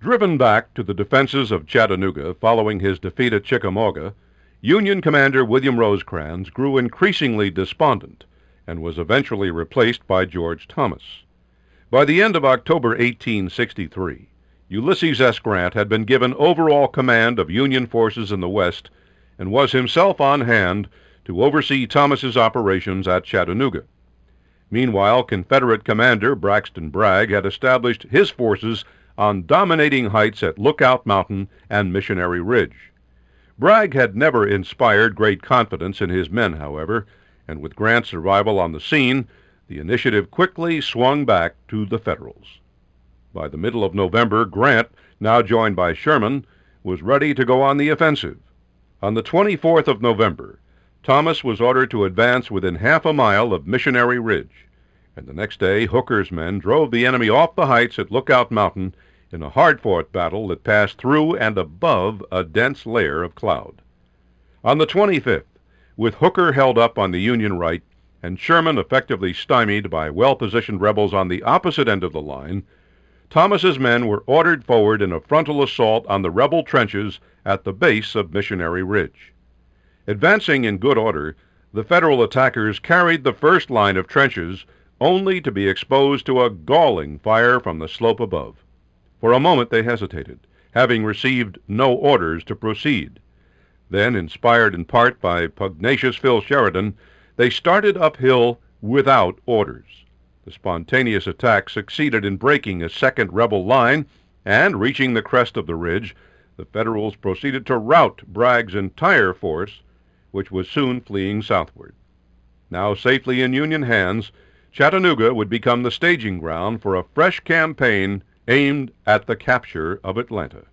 Driven back to the defenses of Chattanooga following his defeat at Chickamauga, Union Commander William Rosecrans grew increasingly despondent and was eventually replaced by George Thomas. By the end of October 1863, Ulysses S. Grant had been given overall command of Union forces in the West and was himself on hand to oversee Thomas's operations at Chattanooga. Meanwhile, Confederate commander Braxton Bragg had established his forces on dominating heights at Lookout Mountain and Missionary Ridge. Bragg had never inspired great confidence in his men, however, and with Grant's arrival on the scene, the initiative quickly swung back to the Federals. By the middle of November, Grant, now joined by Sherman, was ready to go on the offensive. On the 24th of November, Thomas was ordered to advance within half a mile of Missionary Ridge, and the next day Hooker's men drove the enemy off the heights at Lookout Mountain in a hard-fought battle that passed through and above a dense layer of cloud. On the 25th, with Hooker held up on the Union right and Sherman effectively stymied by well-positioned rebels on the opposite end of the line, Thomas's men were ordered forward in a frontal assault on the rebel trenches at the base of Missionary Ridge. Advancing in good order, the Federal attackers carried the first line of trenches only to be exposed to a galling fire from the slope above. For a moment they hesitated, having received no orders to proceed. Then, inspired in part by pugnacious Phil Sheridan, they started uphill without orders. The spontaneous attack succeeded in breaking a second rebel line, and reaching the crest of the ridge, the Federals proceeded to rout Bragg's entire force, which was soon fleeing southward. Now safely in Union hands, Chattanooga would become the staging ground for a fresh campaign aimed at the capture of Atlanta.